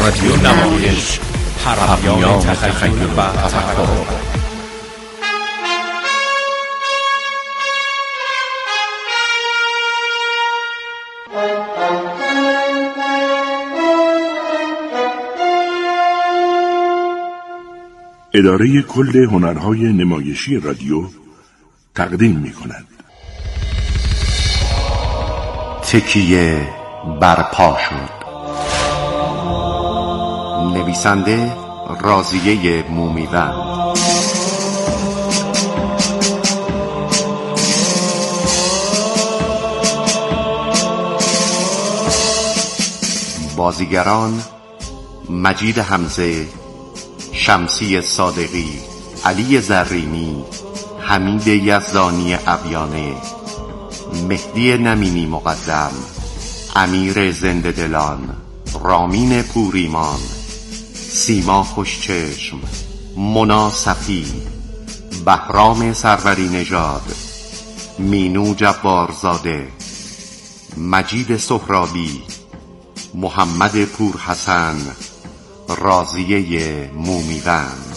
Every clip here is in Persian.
رادیو نمایش، همیان تخیل و تفکر. اداره کل هنرهای نمایشی رادیو تقدیم می‌کند. تکیه برپا شد. نویسنده راضیه مومیوند. بازیگران: مجید حمزه، شمسی صادقی، علی زرینی، حمید یزدانی عبیانه، مهدی نمینی مقدم، امیر زنده دلان، رامین پوریمان، سیما خوشچشم، مونا صفی، بهرام سروری نژاد، مینو جبارزاده، مجید سهرابی، محمد پورحسن، راضیه مومیوند.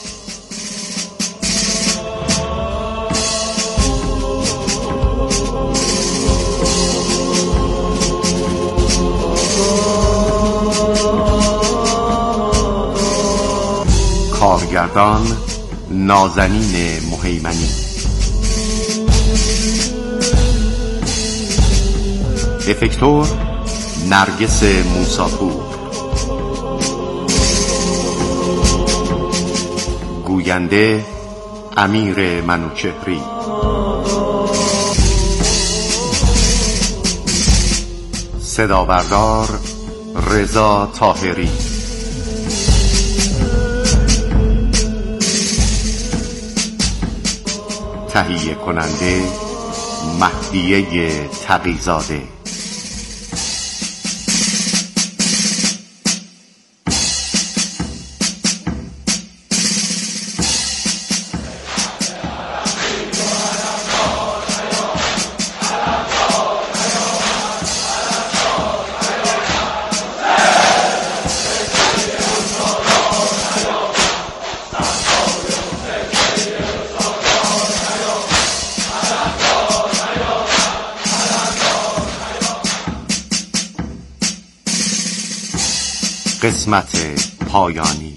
کارگردان: نازنین مهیمنی. افکتور: نرگس موساپور. گوینده: امیر منوچهری. صدابردار: رضا طاهری. تهیه کننده: مهدیه تقی‌زاده. قسمت پایانی.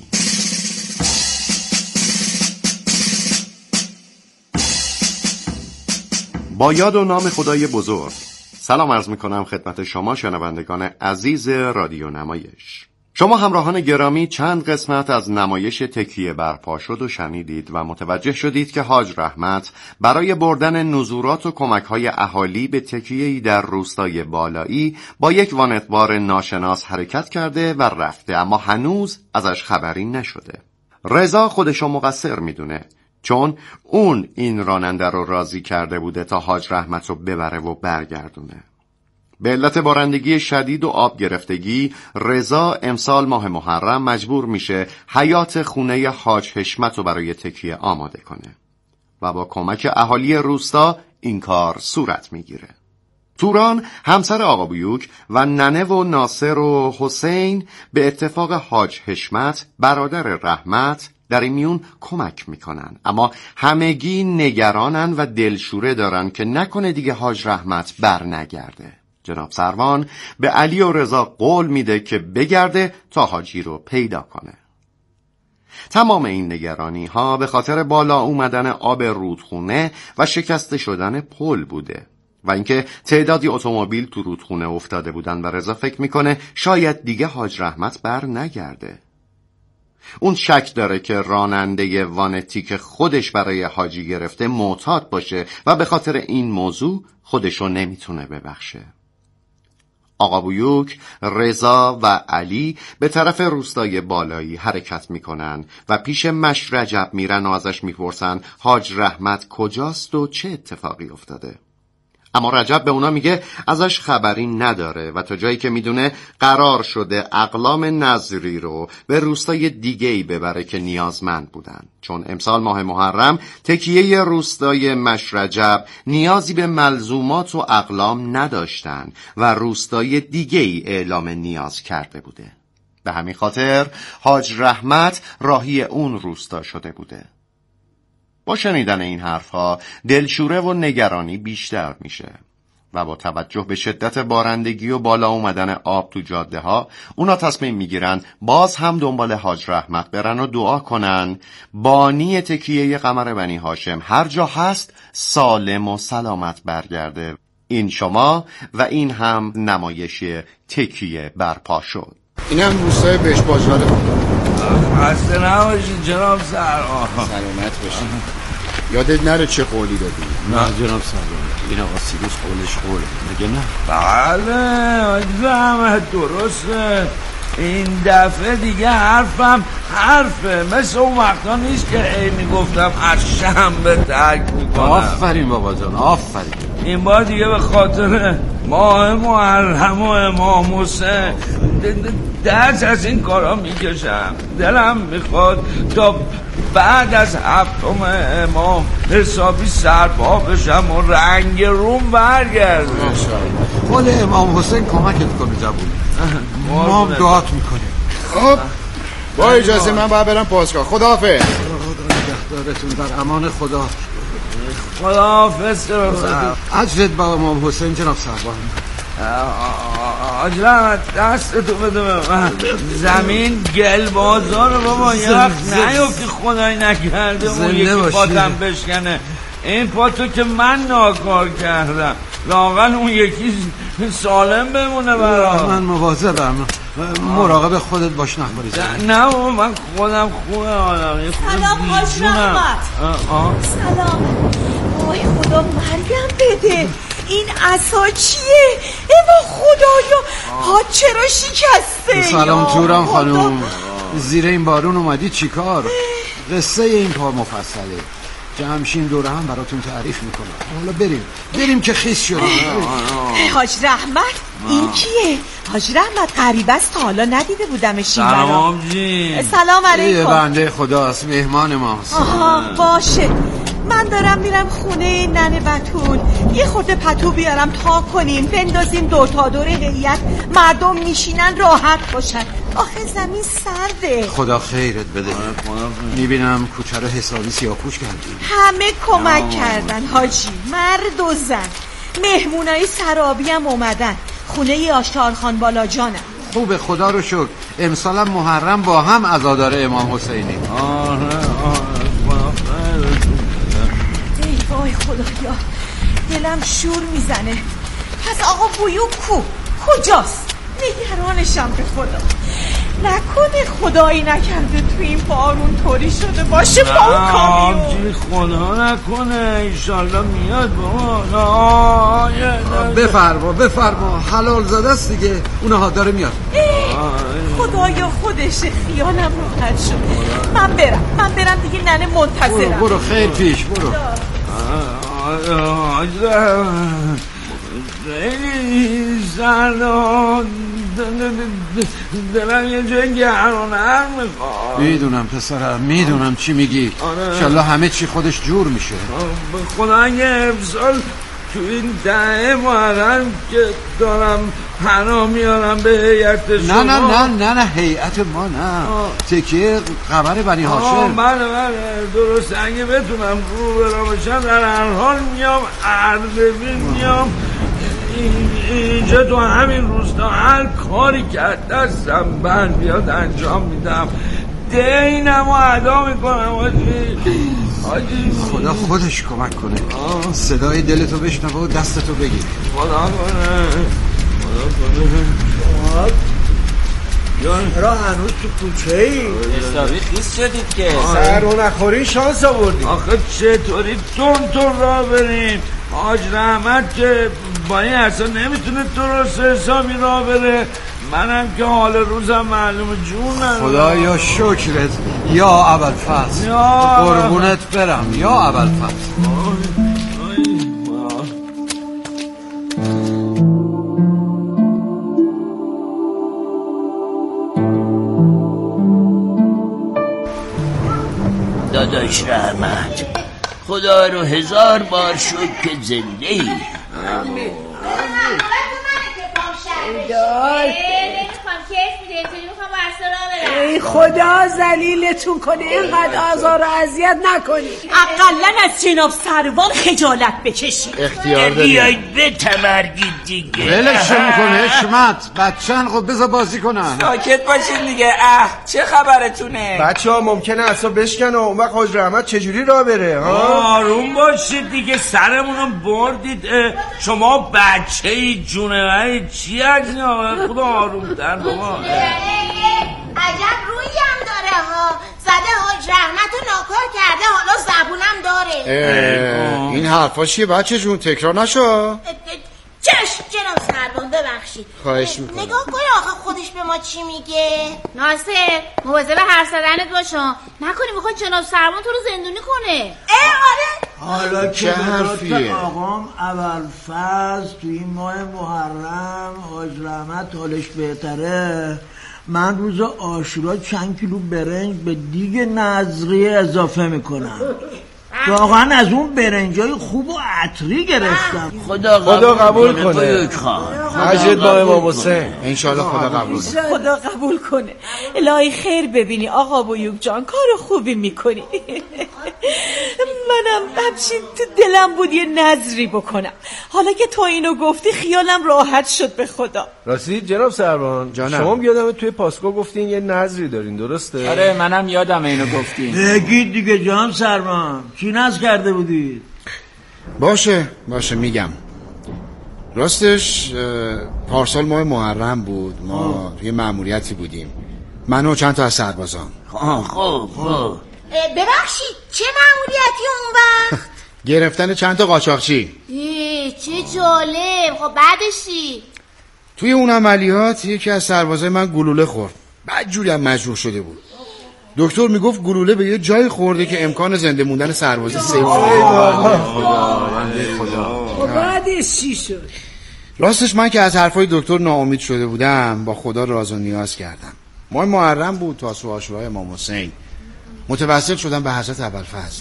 با یاد و نام خدای بزرگ سلام عرض میکنم خدمت شما شنوندگان عزیز رادیو نمایش. شما همراهان گرامی چند قسمت از نمایش تکیه برپا شد و شنیدید و متوجه شدید که حاج رحمت برای بردن نزورات و کمک‌های اهالی به تکیه‌ای در روستای بالایی با یک وانتبار ناشناس حرکت کرده و رفته، اما هنوز ازش خبری نشده. رضا خودشو مقصر میدونه، چون اون این راننده رو راضی کرده بوده تا حاج رحمت رو ببره و برگردونه. به علت بارندگی شدید و آب گرفتگی، رضا امسال ماه محرم مجبور میشه حیاط خونه حاج حشمت رو برای تکیه آماده کنه و با کمک اهالی روستا این کار صورت میگیره. توران همسر آقا بیوک و ننه و ناصر و حسین به اتفاق حاج حشمت برادر رحمت در این میون کمک میکنن، اما همگی نگرانن و دلشوره دارن که نکنه دیگه حاج رحمت بر نگرده. جناب سروان به علی و رضا قول میده که بگرده تا حاجی رو پیدا کنه. تمام این نگرانی ها به خاطر بالا اومدن آب رودخونه و شکسته شدن پل بوده و اینکه تعدادی اتومبیل تو رودخونه افتاده بودن و رضا فکر میکنه شاید دیگه حاج رحمت بر نگرده. اون شک داره که راننده وانتی که خودش برای حاجی گرفته معتاد باشه و به خاطر این موضوع خودشو نمیتونه ببخشه. آقا بیوک، رضا و علی به طرف روستای بالایی حرکت میکنن و پیش مش رجب میرن و ازش میپرسن حاج رحمت کجاست و چه اتفاقی افتاده. اما رجب به اونا میگه ازش خبری نداره و تا جایی که میدونه قرار شده اقلام نظری رو به روستای دیگه‌ای ببره که نیازمند بودن، چون امسال ماه محرم تکیه روستای مشرجب نیازی به ملزومات و اقلام نداشتن و روستای دیگه‌ای اعلام نیاز کرده بوده. به همین خاطر حاج رحمت راهی اون روستا شده بوده. با شنیدن این حرفها دلشوره و نگرانی بیشتر میشه و با توجه به شدت بارندگی و بالا اومدن آب تو جاده ها اونا تصمیم میگیرن باز هم دنبال حاج رحمت برن و دعا کنن بانی تکیه قمر بنی هاشم هر جا هست سالم و سلامت برگرده. این شما و این هم نمایش تکیه برپا شد. اینم روستای بهش باجاله. خسته نباشید جناب سرآقا. سلامت باشید. یادت نره چه قولی دادی؟ نه جناب سرآقا، این آقا سیروس قولش قوله مگه نه؟ بله زحمت درسته. این دفعه دیگه حرفم حرفه، مثل اون وقتا نیست که ای میگفتم از شنبه ترک میکنم. آفرین بابا جان آفرین. این بار دیگه به خاطر ماه محرم و امام حسین دست از این کارا میکشم. دلم میخواد تا بعد از هفتم امام حسابی سرپا بشم و رنگ روم برگرده. قول امام حسین کمکت کنه جوون. ما هم دعات میکنیم. خب با اجازه من باید برم پاسگاه. خداحافظ. خدا نگهدارتون در امان خدا. خداحافظ. اجرت با امام حسین جناب سربان. آجرم دستتو بده به من. زمین گل بازار بابا یه وقت نیفتی خدایی نکرده اون یکی پاتم بشکنه. این پاتو که من ناکار کردم لااقل اون یکی سالم بمونه برام. من مواظبم. مراقب خودت باش نخوری. نه بابا من خودم خوبه آدم. سلام حاج رحمت. سلام. وای خدا مرگم بده. این عصا چیه؟ ایوا خدایا ها چرا شکسته؟ سلام تورم خانم. زیر این بارون اومدی چیکار؟ قصه این پا مفصله. جمشین دوره هم براتون تعریف میکنم. حالا بریم که خیس شدیم. حاج رحمت این کیه؟ حاج رحمت غریبه است تا حالا ندیده بودمش. سلام جین. سلام علیکم. بنده خداست مهمان ماست. آها باشه. من دارم میرم خونه ننه بتول یه خورده پتو بیارم تا کنیم بندازیم دور تا دور هیئت مردم میشینن راحت باشن. آخه زمین سرده. خدا خیرت بده. میبینم کوچه رو حسابی سیاپوش کردیم. همه کمک کردن حاجی، مرد و زن. مهمونای سرابی هم اومدن. خونه آشتارخان بالا جانم. خوبه خدا رو شکر. امسالم محرم با هم عزادار امام حسینی. وای خدایا دلم شور میزنه. پس آقا بویو کجاست؟ نگرانشم به خدا. نکنه خدایی نکرده تو این بارون طوری شده باشه با اون کامیون. خدا نکنه انشالله میاد بابا. بفرما حلال زده است دیگه. اونها داره میاد. خدایا خودشه. خیالم راحت شد. من برم دیگه ننه منتظرم. برو خیر پیش برو. خیلی سردان دلم یه جای گرانر میخواد. میدونم پسرم میدونم چی میگی. انشالله همه چی خودش جور میشه. به خدا اگه امسال تو این دهه محرم که دارم پناه میارم به هیئت شما. نه هیئت ما نه. تکیه قمر بنی هاشم. بله درست. اگه بتونم رو برامشم در هر حال میام اردبیل میام اینجا تو همین روستا هر کاری که دستم بند بیاد انجام میدم. دینم رو ادا میکنم حاجی. خدا خودش کمک کنه. صدای دلتو بشنوه و دستتو بگیر. خدا کنه. را هنوز تو کوچه ای حسابی خیس شدید که سر رو نخوری شانس آوردیم. آخه چطوری تون راه بریم؟ حاج رحمت که با این اصلا نمیتونه درست حسابی راه بره. منم که حال روزم معلوم جون ندارم. خدایا شکرت یا ابوالفضل. قربونت برم یا ابوالفضل. داداش رحمت خدا رو 1000 بار شکر که زنده ای. آمین. دار کیس میده اینطوری میخوام با ای خدا ذلیلتون کنه، اینقدر آزار و اذیت نکنید. اقلن از جناب سروان خجالت بکشید. اختیار دارید. بیایید به تمرگید دیگه. ولش میکنه حشمت، بچه‌ن خب بذار بازی کنن. ساکت باشین دیگه. چه خبرتونه؟ بچه‌ها ممکنه اعصاب بشکنه و اون وقت حاج رحمت چجوری راه بره؟ آروم باشید دیگه، سرمونو بردید. شما بچه ای جونه چی هستین؟ خدا آرومتر بابا. عجب رویی هم داره ها، زده حاج رحمتو ناکار کرده، حالا زبونم داره. این حرفا چیه بچه جون؟ تکرار نشو. چشم جناب سروان، ببخشید. خواهش میکنم. نگاه کن آخه خودش به ما چی میگه. ناصر مواظب حرف زدنت باشا، نکنی میخواد جناب سروان تو رو زندونی کنه. آره. حالا چه حرفیه؟ آقام اول فصل توی این ماه محرم حاج رحمت حالش بهتره، من روز عاشورا چند کیلو برنج به دیگ نظری اضافه میکنم. واقعا از اون برنجای خوب و عطری گرفتم. خدا قبول کنه. حجت با امام حسین. انشالله خدا قبول کنه. خدا قبول کنه. الهی خیر ببینی آقا بیوک جان، کار خوبی میکنی. منم همچین تو دلم بود یه نظری بکنم، حالا که تو اینو گفتی خیالم راحت شد به خدا. راستی جناب سروان جانم، شما یادمه توی پاسکو گفتین یه نظری دارین، درسته؟ آره منم یادم اینو گفتین. بگید دیگه جناب سروان، چی نظر کرده بودید؟ باشه میگم. راستش پارسال ماه محرم بود، ما توی مأموریتی بودیم، من و چند تا از سربازان. خب ببخشید چه مأموریتی اون وقت؟ گرفتن چند تا قاچاقچی. چه جالب. خب بعدش چی؟ توی اون عملیات یکی از سربازای من گلوله خورد، بدجوری هم مجروح شده بود. دکتر میگفت گلوله به یه جای خورده که امکان زنده موندن سربازه صفر. خدا بعدش چی شد؟ راستش من که از حرفای دکتر ناامید شده بودم، با خدا راز و نیاز کردم. ماه محرم بود، تاسوعا عاشورای امام حسین، متوسل شدم به حضرت ابوالفضل.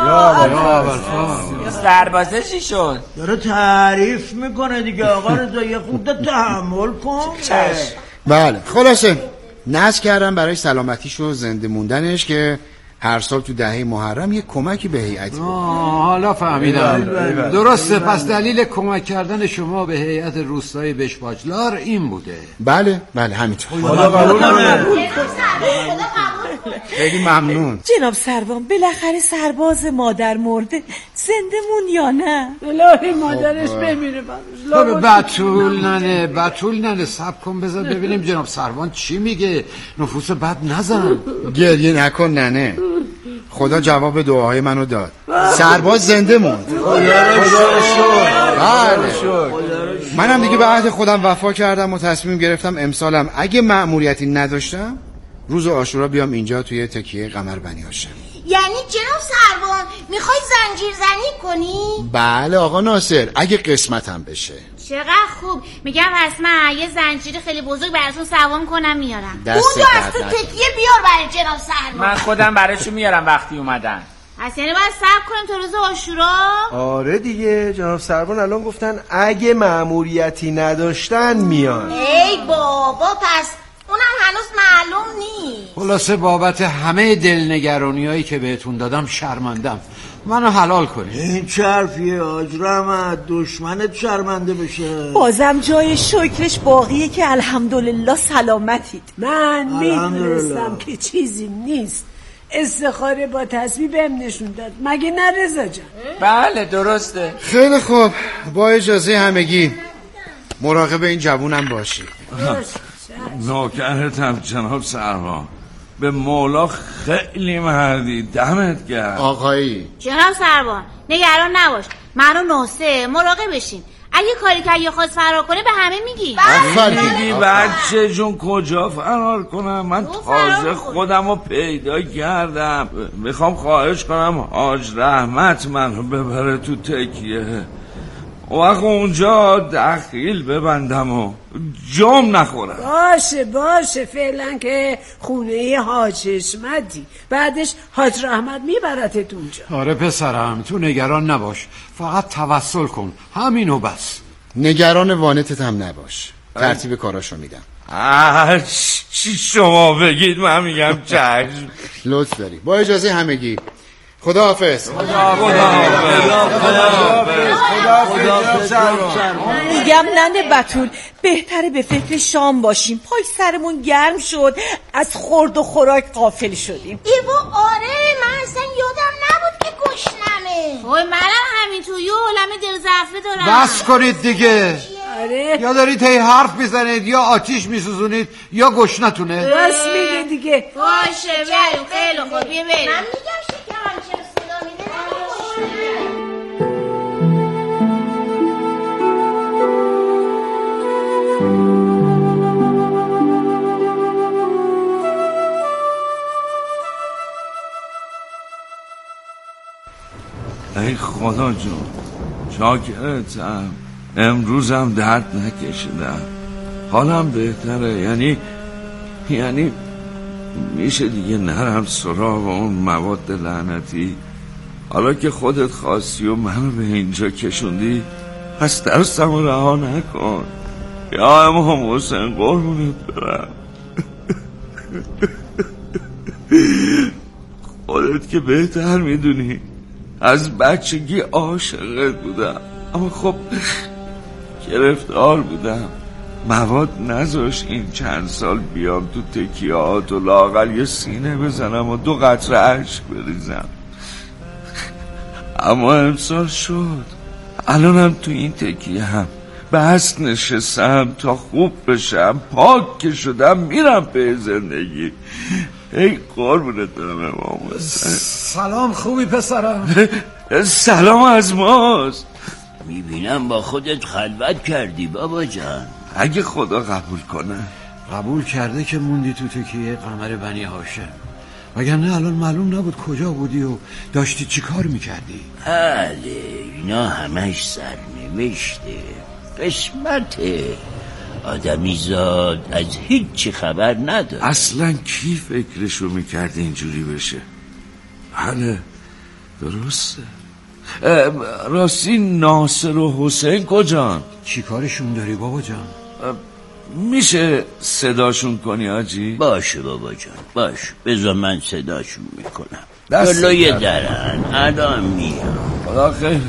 سربازه چی شد؟ داره تعریف میکنه دیگه آقا رضا، یه خورده تحمل کن. بله خلاصه نذر کردم برای سلامتیش و زنده موندنش که هر سال تو دهه محرم یه کمکی به هیئت بود. حالا فهمیدم. درسته، پس دلیل کمک کردن شما به هیئت روستایی بشباجلار این بوده. بله همینطور. خدا قبول کنه. خیلی ممنون. جناب سروان بالاخره سرباز مادر مرده زنده مون یا نه؟ الهی مادرش بمیره بتول ننه صبر کن بذار ببینیم جناب سروان چی میگه. نفوس بد نزن. گریه نکن ننه، خدا جواب دعاهای منو داد، سرباز زنده موند. منم دیگه به عهد خودم وفا کردم و تصمیم گرفتم امسالم اگه مأموریتی نداشتم روز عاشورا بیام اینجا توی تکیه قمر بنی هاشم. یعنی جناب سروان میخوای زنجیر زنی کنی؟ بله آقا ناصر، اگه قسمتم بشه. چقدر خوب. میگم حتما یه زنجیر خیلی بزرگ براتون سوام کنم میارم. اون از تو تکیه بیار برای جناب سروان. من خودم براشون میارم وقتی اومدن. پس یعنی باید صبر کنیم تا روز عاشورا؟ آره دیگه، جناب سروان الان گفتن اگه مأموریتی نداشتن میان. ای بابا، پس اونم هنوز معلوم نیست. خلاصه بابت همه دلنگرانیایی که بهتون دادم شرمندم، منو حلال کنید. این چه حرفیه حاج رحمت؟ دشمنت شرمنده بشه؟ بازم جای شکرش باقیه که الحمدلله سلامتید. من میدونستم که چیزی نیست. استخاره با تصویب بهم نشون داد، مگه نه رضا جان؟ بله درسته. خیلی خوب، با اجازه همگی مراقب این جوونم باشی. نوکرتم جناب سروان، به مولا خیلی مردی، دمت گرم. آقایی جناب سروان نگران نباش، من و ناصر مراقب بشیم. اگه کاری که یه خواست فرار کنه به همه میگی. میگی بچه جون کجا فرار کنم؟ من تازه خودم رو پیدا کردم. میخوام خواهش کنم حاج رحمت منو ببره تو تکیه، وقت اونجا دخیل ببندم و جام نخورم. باشه فعلا که خونه حاج حشمتی، بعدش حاج رحمت میبرتت اونجا. آره پسرم، تو نگران نباش، فقط توسل کن، همینو بس. نگران وانتت هم نباش، ترتیب کاراشو میدم. چی شما بگید من میگم چشم. لطف داری. با اجازه همگی خداحافظ. میگم ننه بتول بهتره به فکر شام باشیم. پای سرمون گرم شد، از خورد و خوراک غافل شدیم. ایوا آره، من اصلا یادم نبود که گشنمه. وای منم همینطور یه عالمه دل ضعفه دارم. بس کنید دیگه. آره یا دارید هی حرف میزنید یا آتیش میسوزونید یا گشنتونه. راست میگه دیگه. باشه بریم، خیلی خوب بریم. من میگم شکرم چرا صدا میده ای خدا جون شاکرتم، امروزم درد نکشیدم، حالم بهتره. یعنی میشه دیگه نرم سراغ اون مواد لعنتی. حالا که خودت خواستی و منو به اینجا کشوندی پس درستم رو رها نکن. یا امام حسین قربونت برم. خودت که بهتر میدونی از بچگی عاشقت بودم، اما خب گرفتار بودم. مواد نذاش این چند سال بیام تو تکیهات و لااقل یه سینه بزنم و 2 قطره اشک بریزم. اما امسال شد. الانم تو این تکیه هم بس نشستم تا خوب بشم، پاک که شدم میرم به زندگی. ای قربونت برم امام حسین. سلام، خوبی پسرم؟ سلام از ماست. میبینم با خودت خلوت کردی بابا جان. اگه خدا قبول کنه. قبول کرده که موندی تو تکیه قمر بنی هاشم، وگرنه الان معلوم نبود کجا بودی و داشتی چی کار میکردی. بله اینا همش سرنوشته، قسمته. آدمی زاد از هیچی خبر نداره. اصلا کی فکرشو میکرد اینجوری بشه؟ بله درسته. راستی ناصر و حسین کجان؟ چی کارشون داری بابا جان؟ میشه صداشون کنی آجی؟ باشه بابا جان باش، بذار من صداشون میکنم. جلوی درن الان میام. خدا خیلی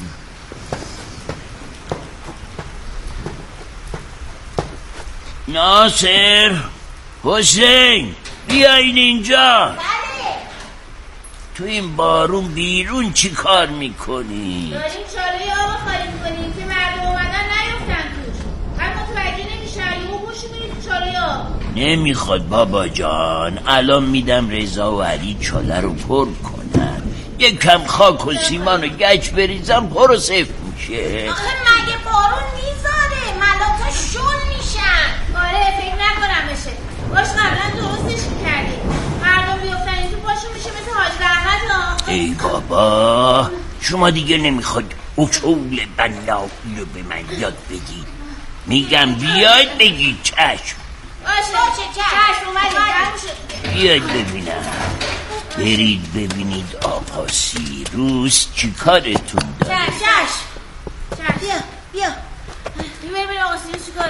ناصر حسین بیاین اینجا. تو این بارون بیرون چی کار میکنی؟ داریم چاله آب خالی میکنیم که مردم اومدن نیفتن توش. من متوجه نمیشم یهو بوشی میری تو چاله آب. نمیخواد بابا جان، الان میدم رضا و علی چاله رو پر کنن، یکم خاک و سیمان و گچ بریزم پر و صفر میشه. آخه مگه بارون میذاره؟ ملاتا شل میشن. آره فکر نکنم بشه. باش قبلا درستش کردیم. مردم بیفتن این تو پاشون میشه مثل حاج رحمت ها. ای بابا شما دیگه نمیخواد اصول بنایی رو به من یاد بدید. میگم بیاید بگید چشم. باشه چشم اومدیم. بیاید ببینم. برید ببینید آقا سیروس چی کارتون داره. چشم بیا ببین آقا سیروس چی کاره.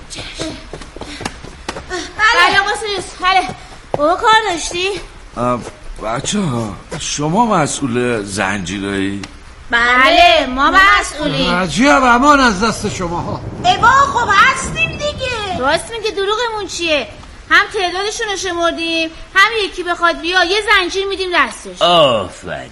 بله آقا سیروس. بله بابا کار داشتی؟ بچه ها شما مسئول زنجیرایی؟ بله ما مسئولیم. عجیب امان از دست شما ها. با خب هستیم دیگه. راست میگه دروغمون چیه؟ هم تعدادشون رو شمردیم، هم یکی بخواد بیا یه زنجیر میدیم دستش. آفرین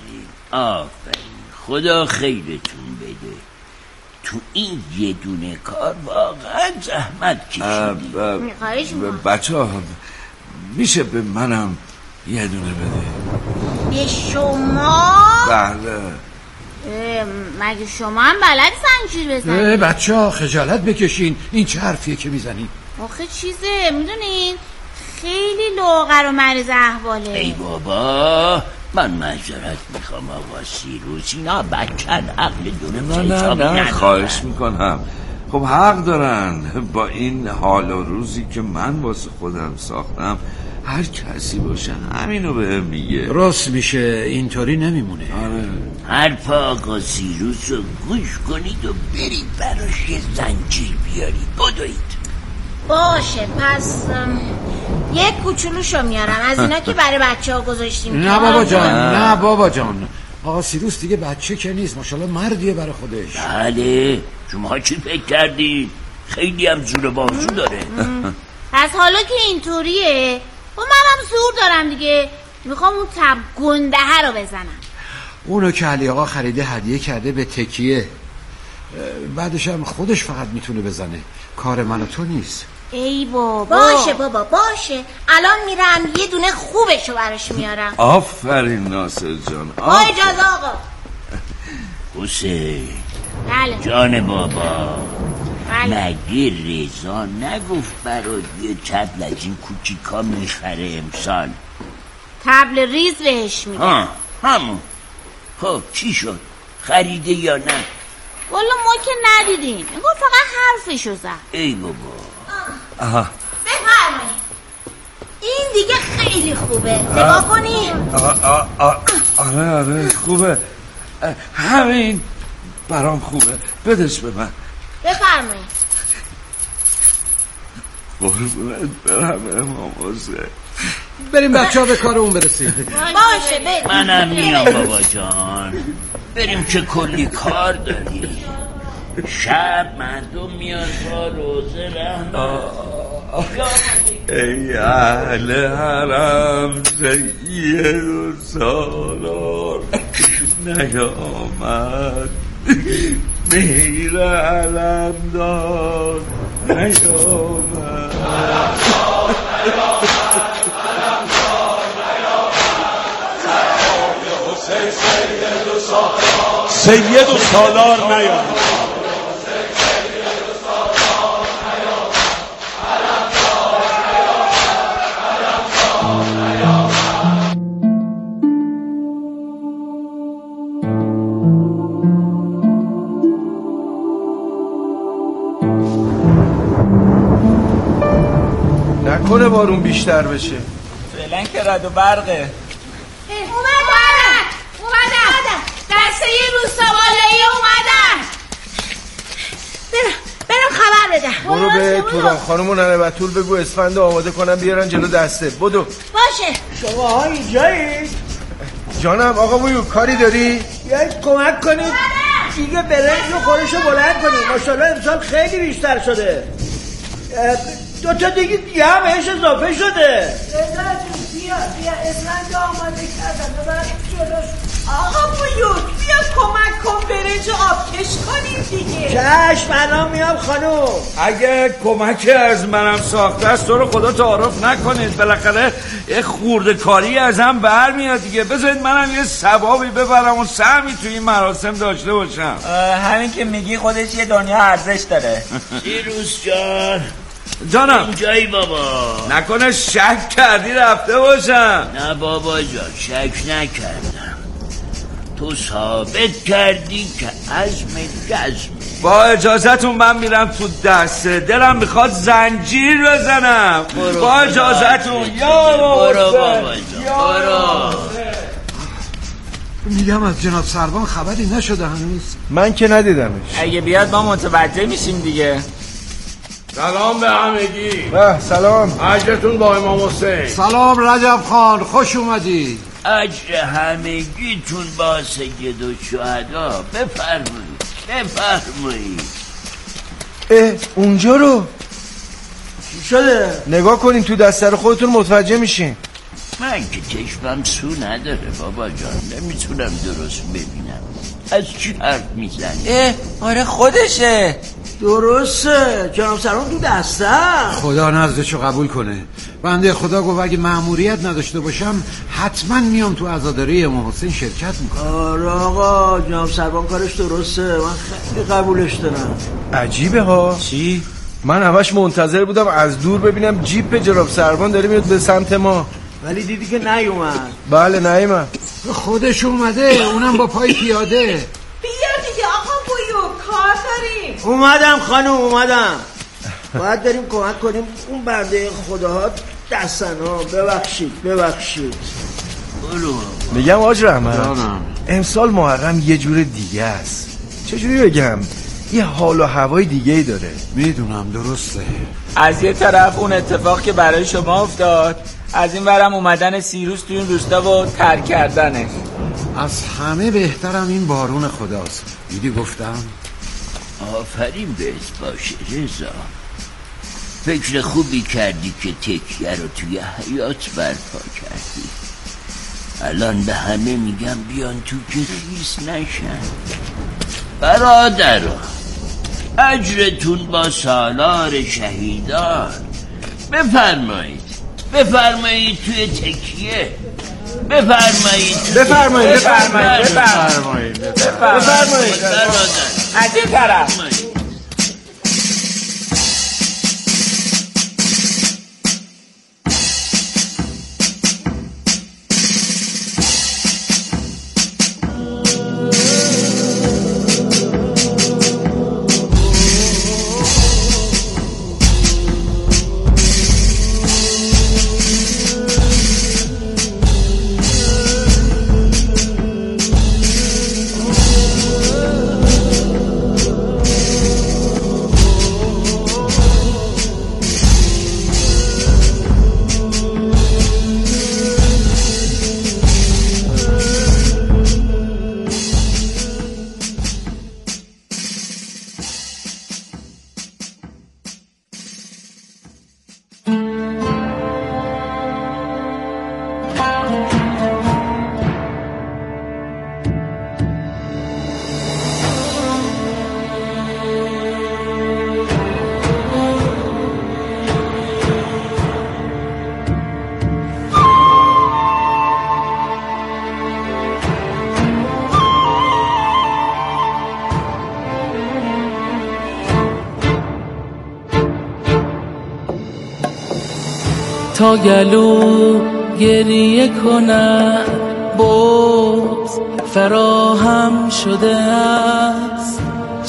خدا خیرتون بده. تو این یه دونه کار واقعا زحمت کشیدی. بچه ها میشه به منم یه دونه بده؟ به شما؟ بله. مگه شما هم بلد زنجیر بزنید؟ بچه ها خجالت بکشین، این چه حرفیه که میزنید؟ آخه چیزه میدونین خیلی لاغر و مریض احواله. ای بابا من معذرت میخوام آقا سیروس، اینا بچن عقل درست نه خواهش میکنم. خب حق دارن. با این حال و روزی که من واسه خودم ساختم هر کسی باشه همینو بهم میگه. راست میشه، اینطوری نمیمونه. آره حرف آقا سیروس رو گوش کنید و برید براش یه زنجیر بیارید. بدوید. باشه پس یک کوچولوشو میارم از اینا که برای بچه ها گذاشتیم. نه بابا جان نه بابا جان، آقا سیروس دیگه بچه که نیست، ماشاءالله مردیه برای خودش. بله شما چی فکر کردی؟ خیلی هم زور بازو داره. پس حالا که اینطوریه خب منم زور دارم دیگه، میخوام اون تب گندهه رو بزنم. اونو که علی آقا خریده هدیه کرده به تکیه، بعدش هم خودش فقط میتونه بزنه، کار من و تو نیست. ای بابا باشه بابا باشه، الان میرم یه دونه خوبشو براش میارم. آفرین ناصر جان. با اجازه آقا. حسین بله جان بابا، مگه رضا نگفت برای یه تبل از این کوچیکا میخره امسال؟ تبل ریز بهش میگه. همون. خب چی شد؟ خریده یا نه؟ والا ما که ندیدیم، انگار فقط حرفشو زد. ای بابا. بفرمایید این دیگه خیلی خوبه، نگاه کنیم. آره خوبه، همین برام خوبه، بدش به من. بفرمایید. قربونت برم امام حسین. بریم بچه ها به کار اون برسیم. باشه بریم. منم میام بابا جان، بریم که کلی کار داریم. شب مردم میان با روزه رحمت. ای اهل حرم سید و سالار نیامد، مهر علمدار نیامد. سید و سالار نیامد. نکنه بارون بیشتر بشه. فعلا که رد و برقه. اومدن دسته روستا بالایی اومدن. برم خبر بدم. برو به توران خانم و ننه بتول بگو اسفند آماده کنم بیارن جلو دسته. بدو. باشه. شما ها اینجایید؟ جانم آقا بویو کاری داری؟ یک کمک کنید دیگه برنج و خورشو بلند کنید، ماشاءالله امسال خیلی بیشتر شده. دوتا دیگه هم بهش اضافه شده. بیا اسفند آماده کردن ببر جلوش. آقا بویوک بیا کمک کن برنج آبکش کنیم دیگه. چشم الان میام خانوم. اگه کمکی از منم ساخته است تو رو خدا تعارف نکنید، بالاخره یه خورده کاری از هم برمیاد دیگه. بذارید منم یه ثوابی ببرم و سهمی توی این مراسم داشته باشم. همین که میگی خودش یه دنیا ارزش داره. سیروس جان جانم اینجایی بابا. نکنه شک کردی رفته باشم؟ نه بابا جان شک نکردم، تو ثابت کردی که عزم جزمه. با اجازتون من میرم تو دسته، دلم میخواد زنجیر بزنم. با اجازتون. یا برو بابا جان برو. میگم از جناب سروان خبری نشده هنوز. من که ندیدمش. اگه بیاد ما متوجه میشیم دیگه. سلام به همگی. سلام. اجرتون با امام حسین. سلام رجب خان، خوش اومدی. اجر همگیتون با سید و شهدا. بفرمایید. اونجا رو چی شده؟ نگاه کنین تو دسته رو خودتون متوجه میشین. من که چشمم سو نداره بابا جان، نمیتونم درست ببینم. از چی حرف میزنی؟ آره خودشه. درسته جناب سروان تو دسته. خدا نزدشو قبول کنه. بنده خدا گفت اگه مأموریت نداشته باشم حتما میام تو عزاداری امام حسین شرکت میکنم. آره آقا جناب سروان کارش درسته، من خیلی قبولش دارم. عجیبه ها. چی؟ من همش منتظر بودم از دور ببینم جیپ جناب سروان داره میاد به سمت ما، ولی دیدی که نیومد. بله نیومد. خودش اومده، اونم با پای پیاده. بیا دیگه آقا بویوک کار داریم. اومدم خانم اومدم. باید بریم کمک کنیم اون بنده خداها دستن ها. ببخشید. میگم آج رحمت امسال محرم یه جور دیگه است. چجوری بگم، یه حال و هوای دیگه ای داره. میدونم درسته. از یه طرف اون اتفاق که برای شما افتاد، از این ورم اومدن سیروس توی این روستا و ترک کردنش. از همه بهترم این بارون خداست. دیدی گفتم؟ آفرین بهت باشه رضا. فکر خوبی کردی که تکیه رو توی حیات برپا کردی. الان به همه میگم بیان تو که خیس نشن. برادرها، اجرتون با سالار شهیدان. بفرمایید توی تکیه. بفرمایید از این طرف. تا گلو گریه کند بغض فراهم شده است،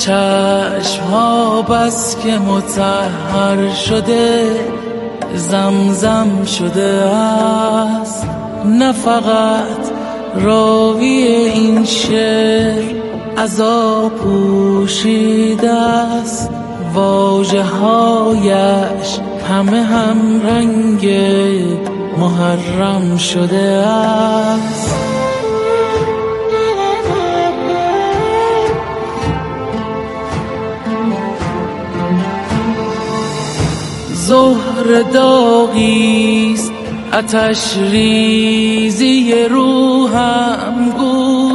چشمها بس که مطهر شده زمزم شده است. نه فقط راوی این شعر عذاب پوشیده است، واژه هایش همه هم رنگ محرم شده است. زهر داغیست آتش ریزی روحم گو